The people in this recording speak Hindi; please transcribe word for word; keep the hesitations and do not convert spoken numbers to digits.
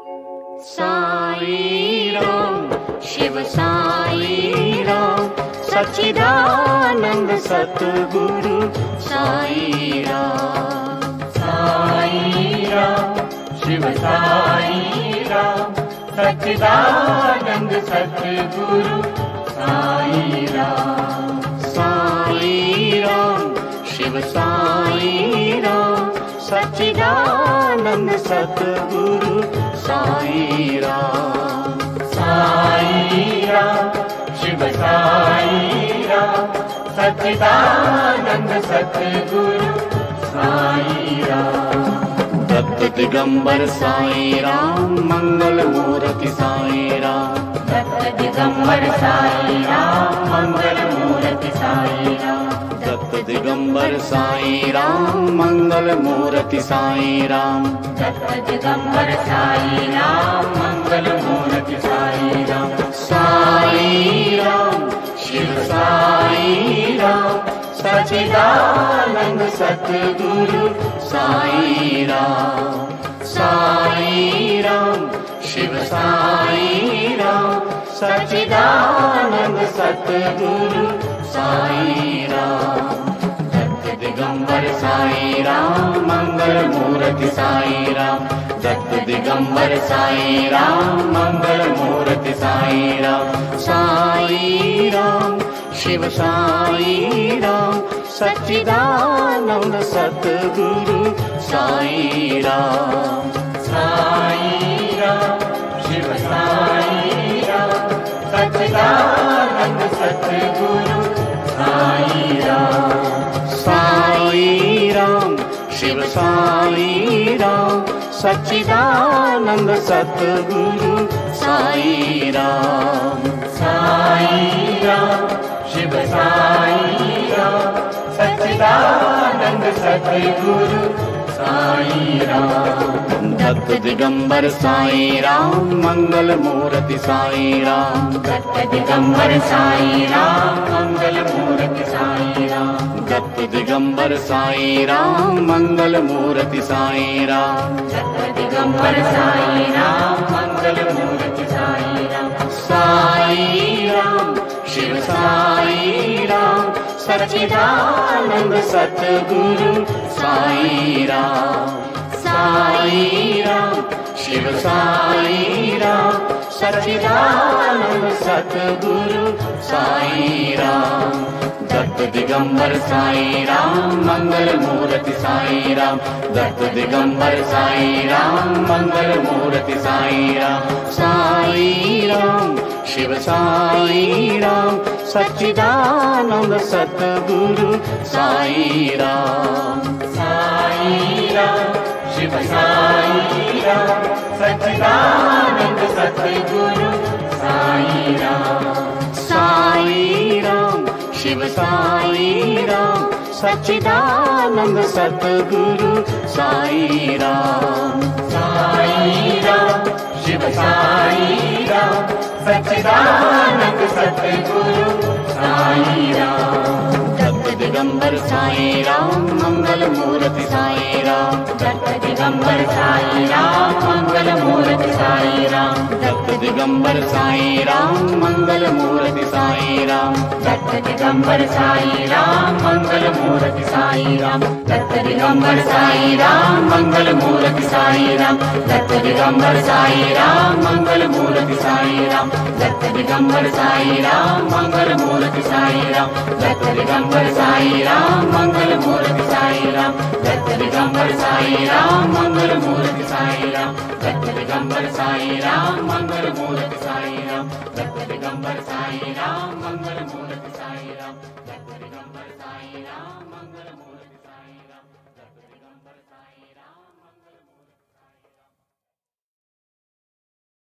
साई राम शिव साई राम सच्चिदानंद सतगुरु साई राम। साई राम शिव साई राम सच्चिदानंद सतगुरु साई राम। साई राम शिव साई राम सच्चिदानंद सतगुरु साई राम। साई राम शिव साई राम सच्चिदानंद सतगुरु साई राम। दत्त दिगंबर साई राम मंगल मूर्ति साई राम। दत्त दिगंबर साई राम मंगल मूर्ति साई राम। दत्त दिगंबर साई राम मंगल मूर्ति साई राम। दत्त दिगंबर साई राम मंगल मूर्ति साई राम। साई राम शिव साई राम सच्चिदानंद सतगुरु साई राम। साई राम शिव साई राम सच्चिदानंद सतगुरु साई राम। दत्त दिगंबर साई राम मंगल मूर्ति साई राम। दत्त दिगंबर साई राम मंगल मूर्ति साई राम। साई राम शिव साई राम सच्चिदानंद सतगुरु साई राम। साई राम शिव साई राम सच्चिदानंद सतगुरु साई राम। साई राम शिव साई राम सच्चिदानंद सतगुरु साई राम। साई राम शिव साई राम सच्चिदानंद सतगुरु साई राम। दत्त दिगंबर साई राम मंगल मूर्ति साई राम। दत्त दिगंबर साई राम मंगल मूर्ति साई राम। दत्त दिगंबर साई राम मंगल मूर्ति साई राम। दत्त दिगंबर साई राम मंगल मूर्ति साई राम। साई राम शिव साई राम सच्चिदानंद सतगुरु साई राम। साई राम शिव साई राम सच्चिदानंद सतगुरु साई राम। दत्त दिगंबर साई राम मंगल मूर्ति साई राम। दत्त दिगंबर साई राम मंगल मूर्ति साई राम। साई राम शिव साई राम सच्चिदानंद सतगुरु साई राम। साई राम शिव साई राम सच्चिदानंद सतगुरु साई राम। साई राम शिव साई राम सच्चिदानंद सतगुरु साई राम। साई राम शिव साई राम सच्चिदानंद सतगुरु साई राम। दत्त दिगंबर साई राम मंगल मूर्ति साई राम। दत्त दिगंबर साई राम मंगल मूर्ति साई राम। दत्त दिगंबर साई राम मंगल मूर्ति साई राम। दत्त दिगंबर साई राम मंगल मूर्ति साई राम। दत्त दिगंबर साई राम मंगल मूर्ति साई राम। दत्त दिगंबर साई राम मंगल मूर्ति साई राम। दत्त दिगंबर साई राम मंगल मूर्ति साई राम। दत्त दिगंबर साई राम मंगल मूर्ति साई राम। दत्त दिगंबर साई राम मंगल मूर्ति साई राम। दत्त दिगंबर साई राम मंगल मूर्ति साई राम। दत्त दिगंबर साई राम मंगल मूर्ति साई राम।